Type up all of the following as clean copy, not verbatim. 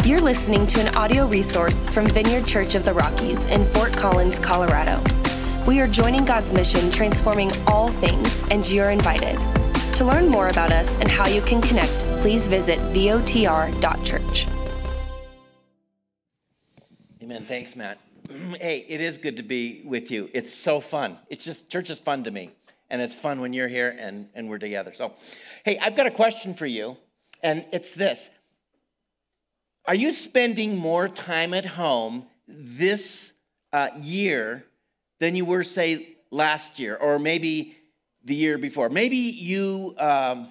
You're listening to an audio resource from Vineyard Church of the Rockies in Fort Collins, Colorado. We are joining God's mission, transforming all things, and you're invited. To learn more about us and how you can connect, please visit votr.church. Amen. Thanks, Matt. Hey, it is good to be with you. It's so fun. Church is fun to me, and it's fun when you're here and we're together. So, hey, I've got a question for you, and it's this. Are you spending more time at home this year than you were, say, last year, or maybe the year before? Maybe you can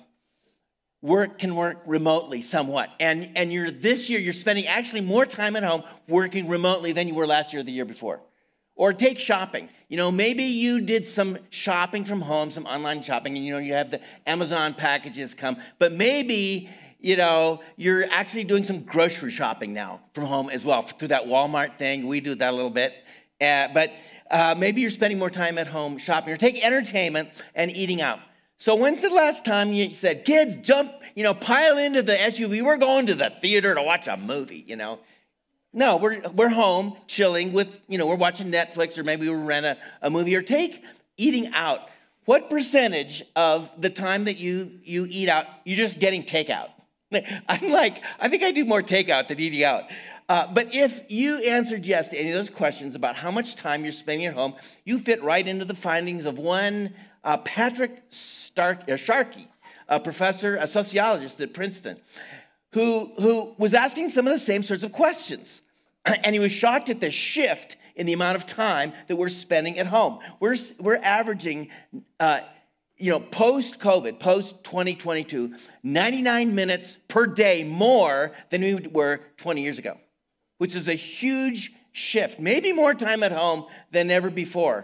work remotely somewhat, and this year you're spending actually more time at home working remotely than you were last year or the year before. Or take shopping. Maybe you did some shopping from home, some online shopping, and you have the Amazon packages come, but maybe you're actually doing some grocery shopping now from home as well through that Walmart thing. We do that a little bit. But maybe you're spending more time at home shopping, or take entertainment and eating out. So when's the last time you said, kids, jump, pile into the SUV. We're going to the theater to watch a movie, No, we're home chilling with, we're watching Netflix, or maybe we'll rent a movie, or take eating out. What percentage of the time that you eat out, you're just getting takeout? I think I do more takeout than eating out. But if you answered yes to any of those questions about how much time you're spending at home, you fit right into the findings of one Patrick Sharkey, a professor, a sociologist at Princeton, who was asking some of the same sorts of questions. And he was shocked at the shift in the amount of time that we're spending at home. We're averaging post-COVID, post-2022, 99 minutes per day more than we were 20 years ago, which is a huge shift. Maybe more time at home than ever before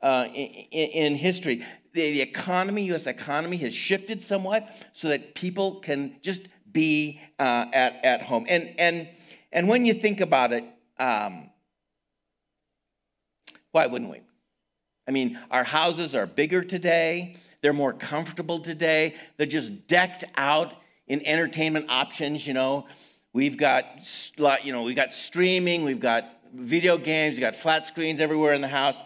in history. The economy, U.S. economy, has shifted somewhat so that people can just be at home. And when you think about it, why wouldn't we? I mean, our houses are bigger today. They're more comfortable today. They're just decked out in entertainment options. We've got streaming, we've got video games, we've got flat screens everywhere in the house.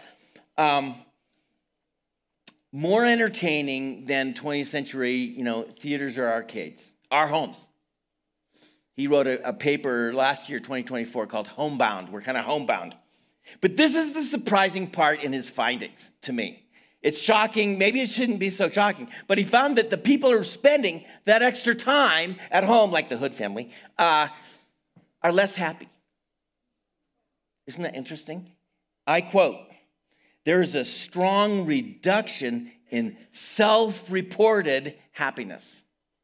More entertaining than 20th century, theaters or arcades. Our homes. He wrote a paper last year, 2024, called Homebound. We're kind of homebound. But this is the surprising part in his findings to me. It's shocking. Maybe it shouldn't be so shocking. But he found that the people who are spending that extra time at home, like the Hood family, are less happy. Isn't that interesting? I quote, "There is a strong reduction in self-reported happiness."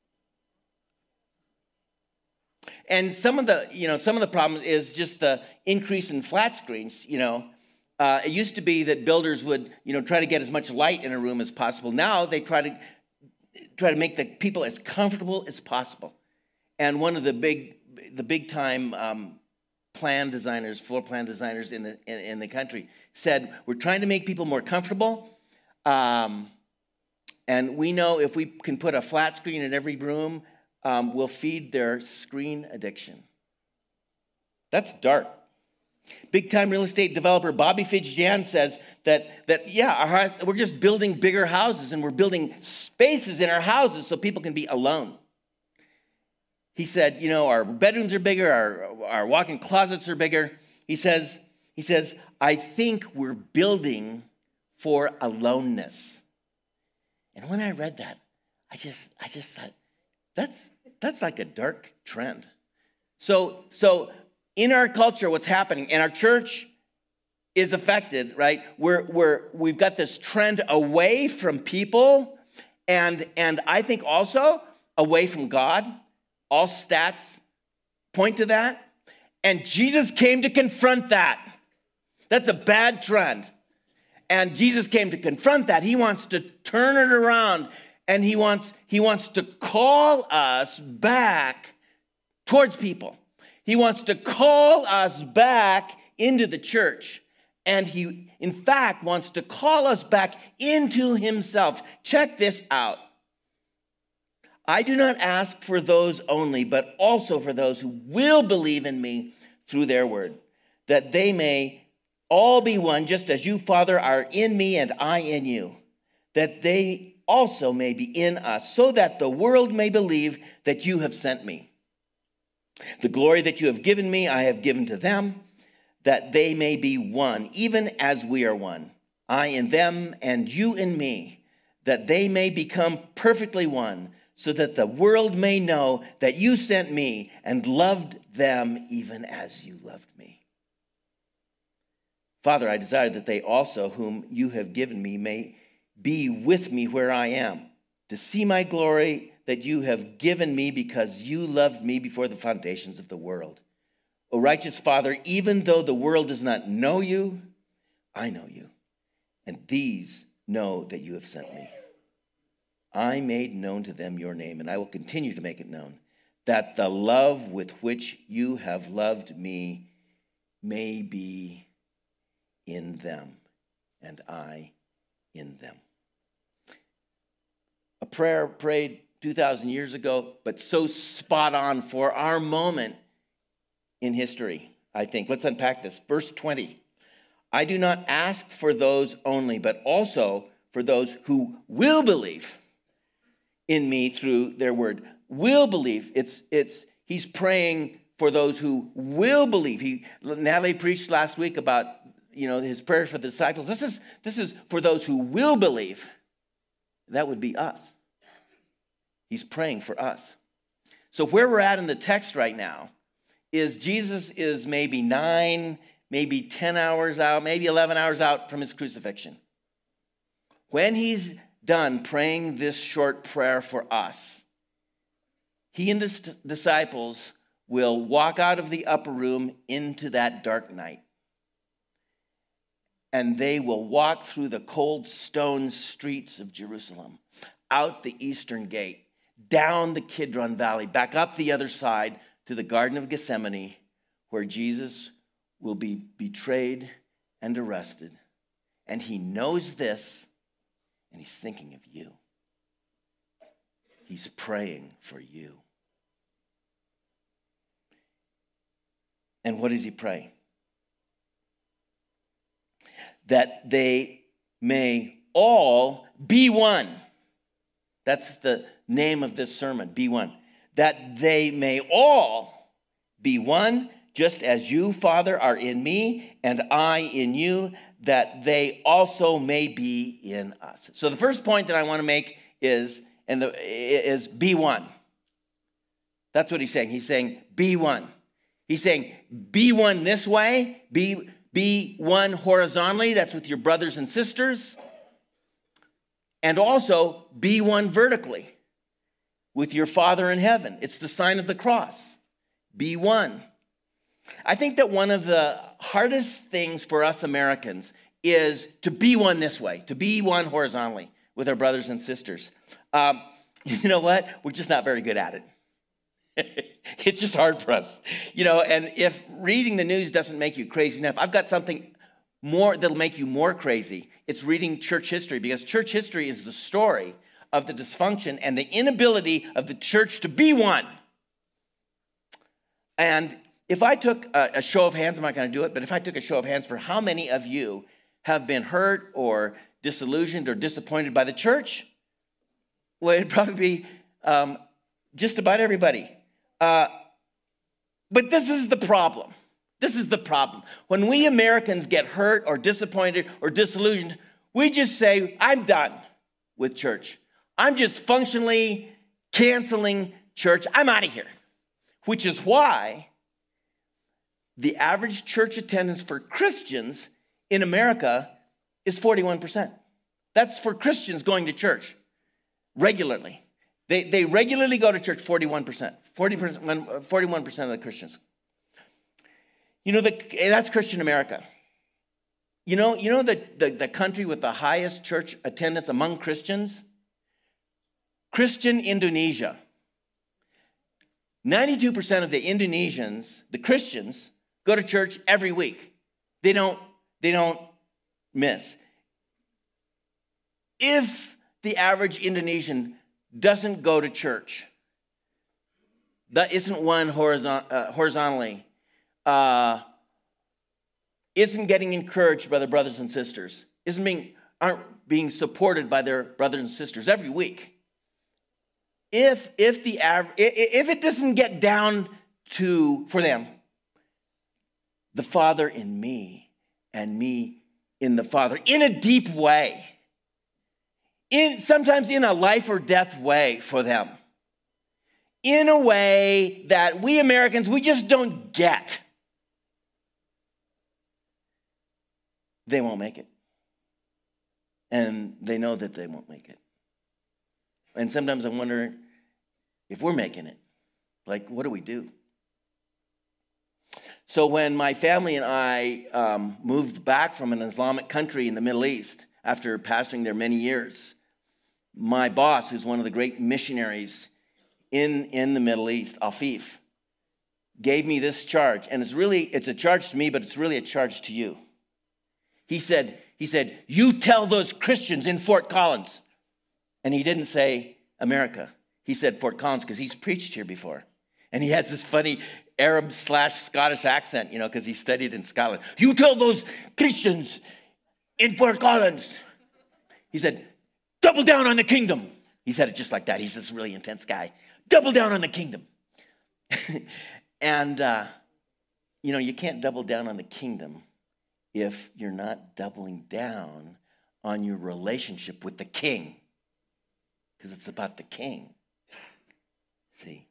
And some of the problem is just the increase in flat screens. It used to be that builders would, try to get as much light in a room as possible. Now they try to make the people as comfortable as possible. And one of the big time floor plan designers in the country said, we're trying to make people more comfortable. And we know if we can put a flat screen in every room, we'll feed their screen addiction. That's dark. Big-time real estate developer Bobby Fitzgerald says that we're just building bigger houses, and we're building spaces in our houses so people can be alone. He said, our bedrooms are bigger, our walk-in closets are bigger. He says, I think we're building for aloneness. And when I read that, I just thought, that's like a dark trend. So in our culture, what's happening, and our church is affected, right? We've got this trend away from people, and I think also away from God. All stats point to that. And Jesus came to confront that. That's a bad trend. And Jesus came to confront that. He wants to turn it around, and he wants to call us back towards people. He wants to call us back into the church. And he, in fact, wants to call us back into himself. Check this out. I do not ask for those only, but also for those who will believe in me through their word, that they may all be one, just as you, Father, are in me and I in you, that they also may be in us, so that the world may believe that you have sent me. The glory that you have given me, I have given to them, that they may be one, even as we are one. I in them and you in me, that they may become perfectly one, so that the world may know that you sent me and loved them even as you loved me. Father, I desire that they also, whom you have given me, may be with me where I am, to see my glory that you have given me because you loved me before the foundations of the world. O righteous Father, even though the world does not know you, I know you, and these know that you have sent me. I made known to them your name, and I will continue to make it known, that the love with which you have loved me may be in them, and I in them. A prayer prayed 2,000 years ago, but so spot on for our moment in history, I think. Let's unpack this. Verse 20. I do not ask for those only, but also for those who will believe in me through their word. Will believe. He's praying for those who will believe. Natalie preached last week about, his prayers for the disciples. This is for those who will believe. That would be us. He's praying for us. So where we're at in the text right now is Jesus is maybe 9, maybe 10 hours out, maybe 11 hours out from his crucifixion. When he's done praying this short prayer for us, he and the disciples will walk out of the upper room into that dark night. And they will walk through the cold stone streets of Jerusalem, out the eastern gate, down the Kidron Valley, back up the other side to the Garden of Gethsemane, where Jesus will be betrayed and arrested. And he knows this, and he's thinking of you. He's praying for you. And what does he pray? That they may all be one. That's the name of this sermon, be one. That they may all be one, just as you, Father, are in me and I in you, that they also may be in us. So the first point that I want to make is be one. That's what he's saying. He's saying be one. He's saying be one this way, be one horizontally, that's with your brothers and sisters, and also be one vertically with your Father in heaven. It's the sign of the cross. Be one. I think that one of the hardest things for us Americans is to be one this way, to be one horizontally with our brothers and sisters. You know what? We're just not very good at it. It's just hard for us. And if reading the news doesn't make you crazy enough, I've got something more that'll make you more crazy. It's reading church history, because church history is the story of the dysfunction and the inability of the church to be one. And if I took a show of hands, I'm not going to do it, but if I took a show of hands for how many of you have been hurt or disillusioned or disappointed by the church, well, it'd probably be just about everybody. But this is the problem. This is the problem. When we Americans get hurt or disappointed or disillusioned, we just say, I'm done with church. I'm just functionally canceling church. I'm out of here. Which is why the average church attendance for Christians in America is 41%. That's for Christians going to church regularly. They regularly go to church, 41%. 41% of the Christians. That's Christian America. The country with the highest church attendance among Christians? Christian Indonesia. 92% of the Indonesians, the Christians, go to church every week. They don't miss. If the average Indonesian doesn't go to church, that isn't one horizontally, isn't getting encouraged by their brothers and sisters, aren't being supported by their brothers and sisters every week, if it doesn't get down to, for them, the Father in me and me in the Father, in a deep way, sometimes in a life or death way for them, in a way that we Americans, we just don't get, they won't make it. And they know that they won't make it. And sometimes I wonder if we're making it. Like, what do we do? So when my family and I moved back from an Islamic country in the Middle East after pastoring there many years, my boss, who's one of the great missionaries in the Middle East, Afif, gave me this charge. And it's a charge to me, but it's really a charge to you. He said, you tell those Christians in Fort Collins. And he didn't say America. He said Fort Collins because he's preached here before. And he has this funny Arab/Scottish accent, because he studied in Scotland. You tell those Christians in Fort Collins. He said, double down on the kingdom. He said it just like that. He's this really intense guy. Double down on the kingdom. And, you can't double down on the kingdom if you're not doubling down on your relationship with the king. Because it's about the king. See?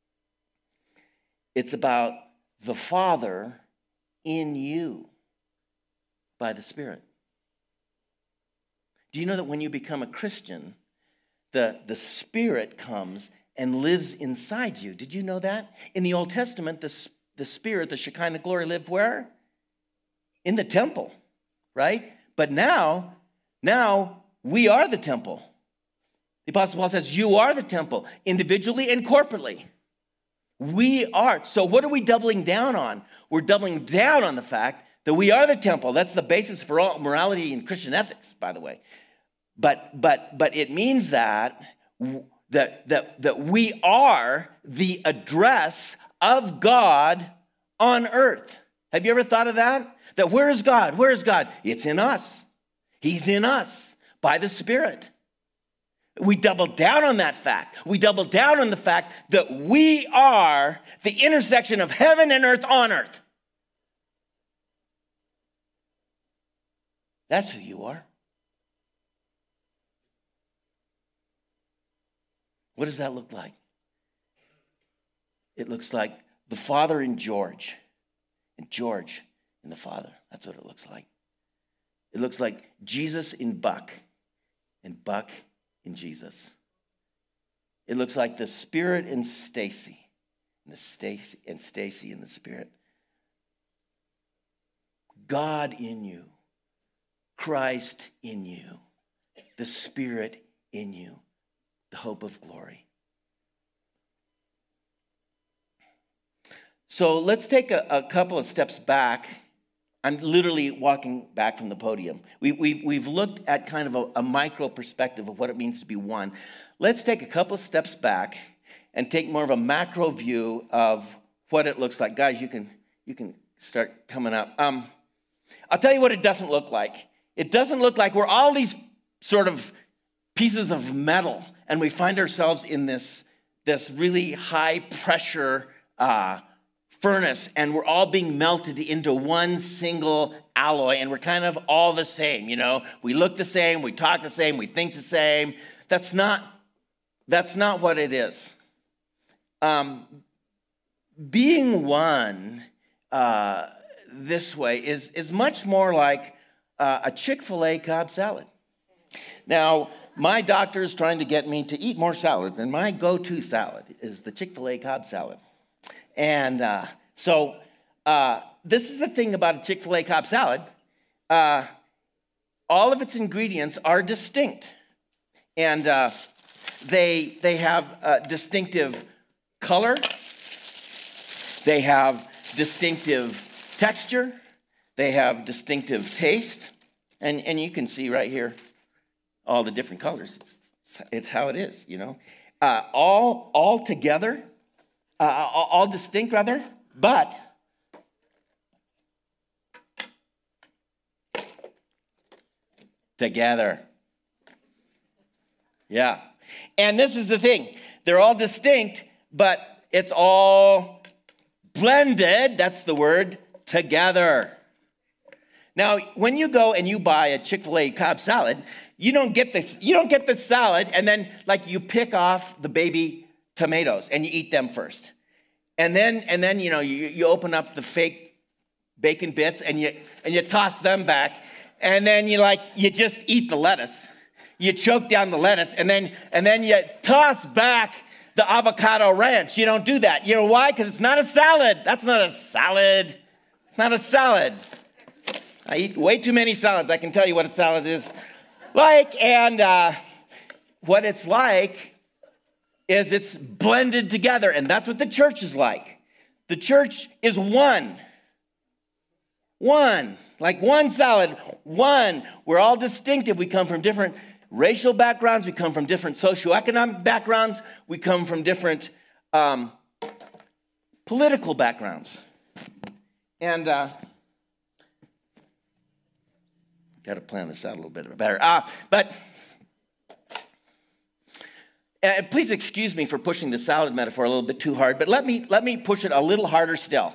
It's about the Father in you by the Spirit. Do you know that when you become a Christian, the Spirit comes and lives inside you? Did you know that? In the Old Testament, the Spirit, the Shekinah glory, lived where? In the temple, right? But now we are the temple. The Apostle Paul says, you are the temple, individually and corporately. We are. So what are we doubling down on? We're doubling down on the fact that we are the temple. That's the basis for all morality and Christian ethics, by the way. But it means that we are the address of God on earth. Have you ever thought of that? That where is God? Where is God? It's in us. He's in us by the Spirit. We double down on that fact. We double down on the fact that we are the intersection of heaven and earth on earth. That's who you are. What does that look like? It looks like the Father in George, and George in the Father. That's what it looks like. It looks like Jesus in Buck, and Buck in Jesus. It looks like the Spirit in Stacy, and Stacy in the Spirit. God in you, Christ in you, the Spirit in you, the hope of glory. So let's take a couple of steps back. I'm literally walking back from the podium. We've looked at kind of a micro perspective of what it means to be one. Let's take a couple of steps back and take more of a macro view of what it looks like. Guys, you can start coming up. I'll tell you what it doesn't look like. It doesn't look like we're all these sort of pieces of metal, and we find ourselves in this really high pressure furnace, and we're all being melted into one single alloy, and we're kind of all the same, We look the same, we talk the same, we think the same. That's not what it is. Being one this way is much more like a Chick-fil-A Cobb salad. Now, my doctor is trying to get me to eat more salads, and my go-to salad is the Chick-fil-A Cobb salad. And so this is the thing about a Chick-fil-A Cobb salad. All of its ingredients are distinct. And they have distinctive color. They have distinctive texture. They have distinctive taste. And you can see right here all the different colors. It's It's how it is, you know. All together, all distinct rather, but together. Yeah. And this is the thing. They're all distinct, but it's all blended, that's the word, together. Now, when you go and you buy a Chick-fil-A Cobb salad, you don't get the salad and then like you pick off the baby tomatoes and you eat them first. And then you know, you open up the fake bacon bits and you toss them back, and then you just eat the lettuce. You choke down the lettuce and then you toss back the avocado ranch. You don't do that. You know why? Because it's not a salad. That's not a salad. It's not a salad. I eat way too many salads. I can tell you what a salad is like. And what it's like is it's blended together. And that's what the church is like. The church is one. One. Like one salad. One. We're all distinctive. We come from different racial backgrounds. We come from different socioeconomic backgrounds. We come from different political backgrounds. And got to plan this out a little bit better. But please excuse me for pushing the salad metaphor a little bit too hard, but let me push it a little harder still.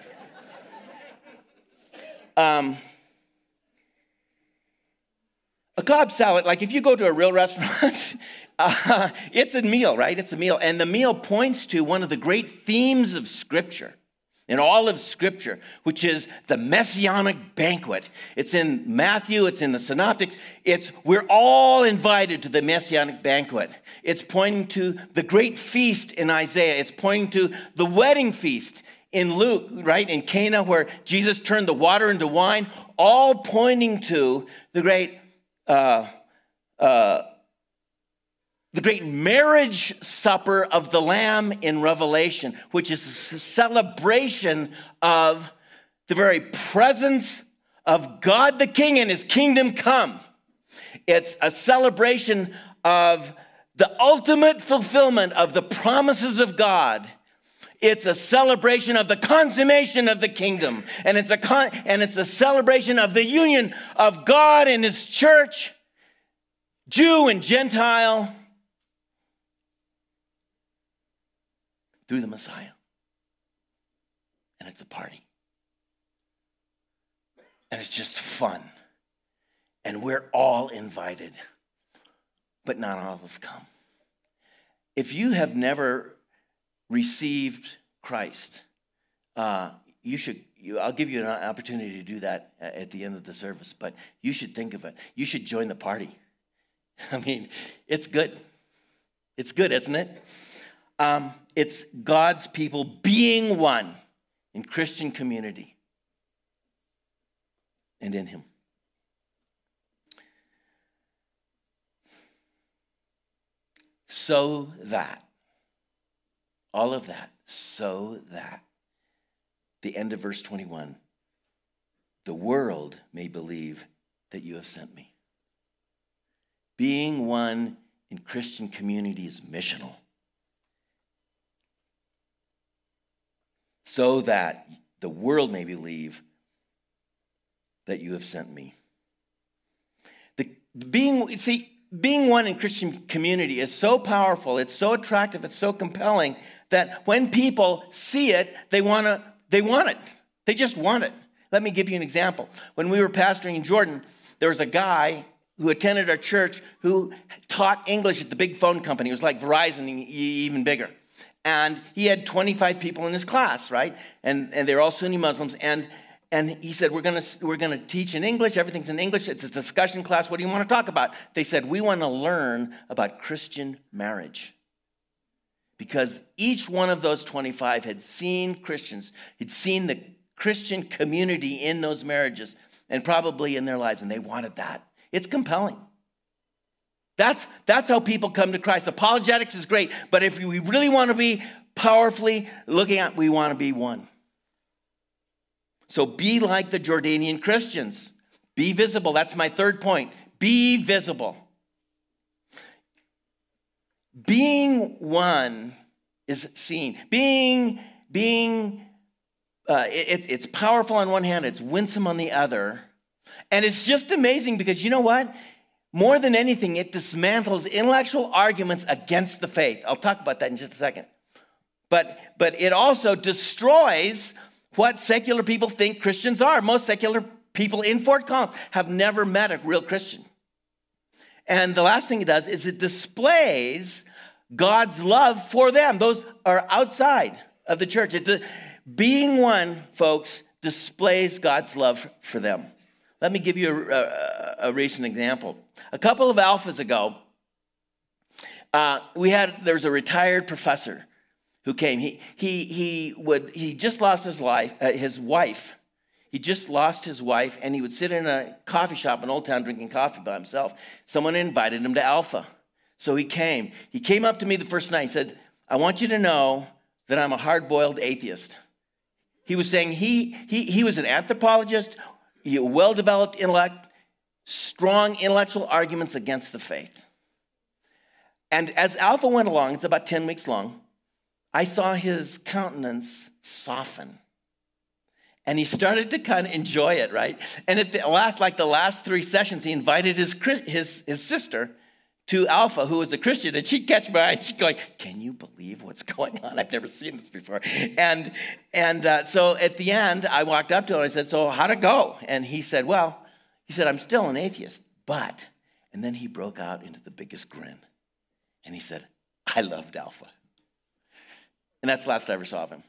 A Cobb salad, like if you go to a real restaurant, it's a meal, right? It's a meal. And the meal points to one of the great themes of Scripture, in all of Scripture, which is the Messianic banquet. It's in Matthew, it's in the Synoptics. We're all invited to the Messianic banquet. It's pointing to the great feast in Isaiah. It's pointing to the wedding feast in Luke, right? In Cana, where Jesus turned the water into wine, all pointing to the great marriage supper of the Lamb in Revelation, which is a celebration of the very presence of God the King and his kingdom come. It's a celebration of the ultimate fulfillment of the promises of God. It's a celebration of the consummation of the kingdom. And it's a celebration of the union of God and his church, Jew and Gentile, through the Messiah. And it's a party. And it's just fun. And we're all invited. But not all of us come. If you have never received Christ, I'll give you an opportunity to do that at the end of the service, but you should think of it. You should join the party. I mean, it's good. It's good, isn't it? It's God's people being one in Christian community and in him. So that, all of that, so that, the end of verse 21, the world may believe that you have sent me. Being one in Christian community is missional. So that the world may believe that you have sent me. Being one in Christian community is so powerful, it's so attractive, it's so compelling that when people see it, they want it. They just want it. Let me give you an example. When we were pastoring in Jordan, there was a guy who attended our church who taught English at the big phone company. It was like Verizon, even bigger. And he had 25 people in his class, right? And they're all Sunni Muslims. And he said, we're gonna teach in English. Everything's in English. It's a discussion class. What do you want to talk about? They said, we want to learn about Christian marriage. Because each one of those 25 had seen Christians, had seen the Christian community in those marriages and probably in their lives, and they wanted that. It's compelling. That's how people come to Christ. Apologetics is great, but if we really want to be powerfully looking at, we want to be one. So be like the Jordanian Christians. Be visible. That's my third point. Be visible. being one is seen. It's powerful on one hand, it's winsome on the other. And it's just amazing because you know what? More than anything, it dismantles intellectual arguments against the faith. I'll talk about that in just a second. But it also destroys what secular people think Christians are. Most secular people in Fort Collins have never met a real Christian. And the last thing it does is it displays God's love for them. Those are outside of the church. Being one, folks, displays God's love for them. Let me give you a recent example. A couple of alphas ago, there was a retired professor who came. He just lost his wife. He just lost his wife, and he would sit in a coffee shop in Old Town drinking coffee by himself. Someone invited him to Alpha. So he came. He came up to me the first night. He said, I want you to know that I'm a hard-boiled atheist. He was saying he was an anthropologist, a well-developed intellect, strong intellectual arguments against the faith. And as Alpha went along, it's about 10 weeks long, I saw his countenance soften. And he started to kind of enjoy it, right? And at the last 3 sessions, he invited his sister to Alpha, who was a Christian, and she'd catch my eye, and she'd go, can you believe what's going on? I've never seen this before. And so at the end, I walked up to him, and I said, so how'd it go? And he said, I'm still an atheist, but, and then he broke out into the biggest grin. And he said, I loved Alpha. And that's the last I ever saw of him.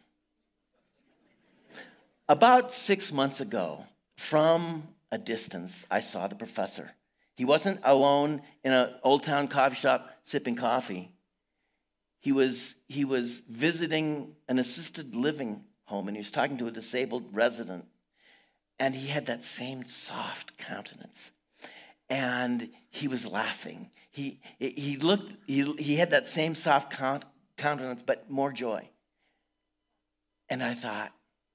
About 6 months ago, from a distance, I saw the professor. He wasn't alone in an Old Town coffee shop sipping coffee. He was visiting an assisted living home, and he was talking to a disabled resident. And he had that same soft countenance. And he was laughing. He had that same soft countenance, but more joy. And I thought,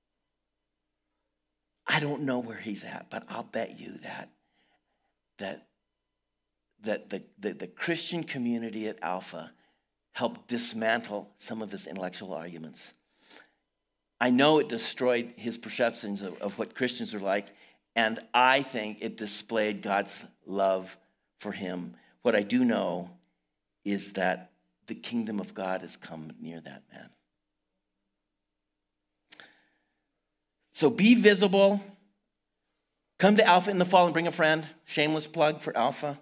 I don't know where he's at, but I'll bet you that the Christian community at Alpha helped dismantle some of his intellectual arguments. I know it destroyed his perceptions of what Christians are like, and I think it displayed God's love for him. What I do know is that the kingdom of God has come near that man. So be visible. Come to Alpha in the fall and bring a friend. Shameless plug for Alpha.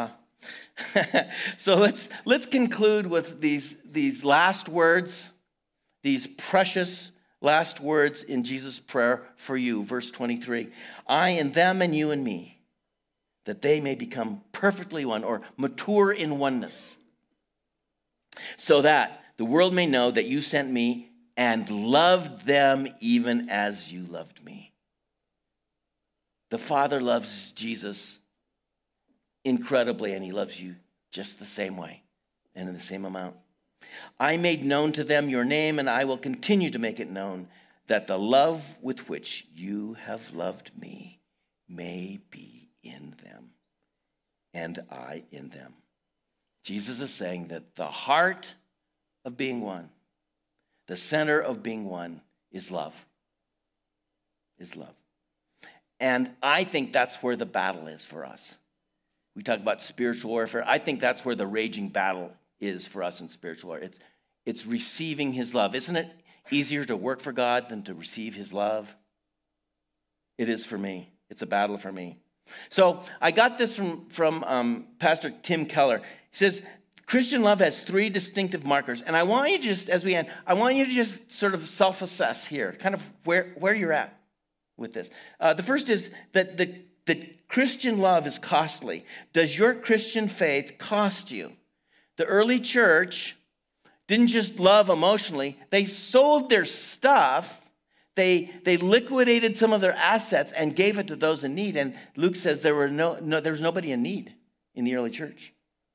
So let's conclude with these last words, these precious last words in Jesus' prayer for you. Verse 23. I and them and you and me, that they may become perfectly one, or mature in oneness, so that the world may know that you sent me and loved them even as you loved me. The Father loves Jesus incredibly, and he loves you just the same way and in the same amount. I made known to them your name, and I will continue to make it known, that the love with which you have loved me may be in them, and I in them. Jesus is saying that the heart of being one, the center of being one, is love. Is love. And I think that's where the battle is for us. We talk about spiritual warfare. I think that's where the raging battle is for us in spiritual warfare. It's receiving his love. Isn't it easier to work for God than to receive his love? It is for me. It's a battle for me. So I got this from Pastor Tim Keller. He says, Christian love has 3 distinctive markers. And I want you to just, as we end, I want you to just sort of self-assess here, kind of where you're at with this. The first is that the Christian love is costly. Does your Christian faith cost you? The early church didn't just love emotionally. They sold their stuff. They liquidated some of their assets and gave it to those in need. And Luke says there was nobody in need in the early church.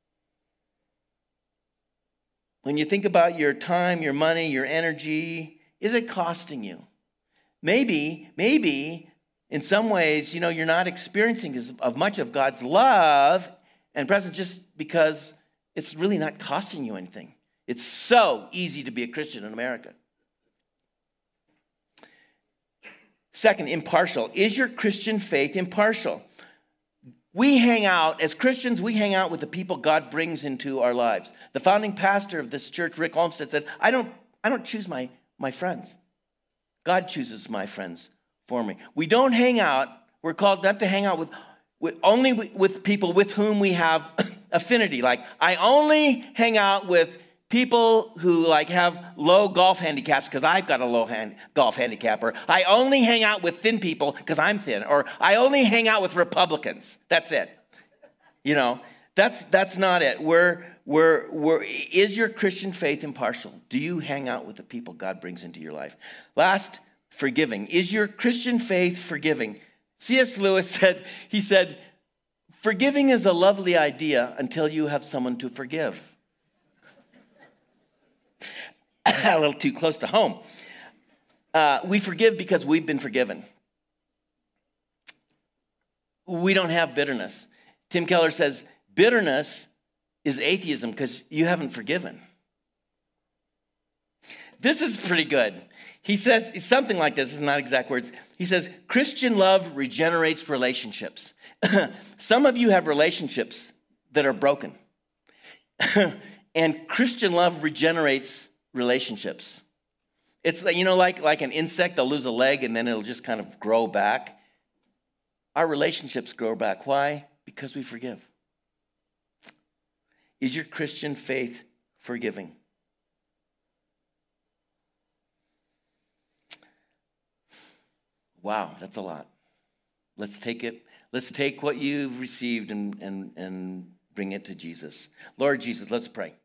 When you think about your time, your money, your energy, is it costing you? Maybe in some ways, you're not experiencing as much of God's love and presence just because it's really not costing you anything. It's so easy to be a Christian in America. Second, impartial. Is your Christian faith impartial? As Christians, we hang out with the people God brings into our lives. The founding pastor of this church, Rick Olmsted, said, I don't choose my friends. God chooses my friends for me. We don't hang out, we're called not to hang out only with people with whom we have affinity. Like, I only hang out with people who have low golf handicaps because I've got a low golf handicap. Or I only hang out with thin people because I'm thin. Or I only hang out with Republicans. That's it. That's not it. Is your Christian faith impartial? Do you hang out with the people God brings into your life? Last, forgiving. Is your Christian faith forgiving? C.S. Lewis said, forgiving is a lovely idea until you have someone to forgive. A little too close to home. We forgive because we've been forgiven. We don't have bitterness. Tim Keller says, bitterness is atheism because you haven't forgiven. This is pretty good. He says something like this, it's not exact words. He says, Christian love regenerates relationships. Some of you have relationships that are broken. And Christian love regenerates relationships. It's like an insect, they'll lose a leg and then it'll just kind of grow back. Our relationships grow back. Why? Because we forgive. Is your Christian faith forgiving? Wow, that's a lot. Let's take what you've received and bring it to Jesus. Lord Jesus, let's pray.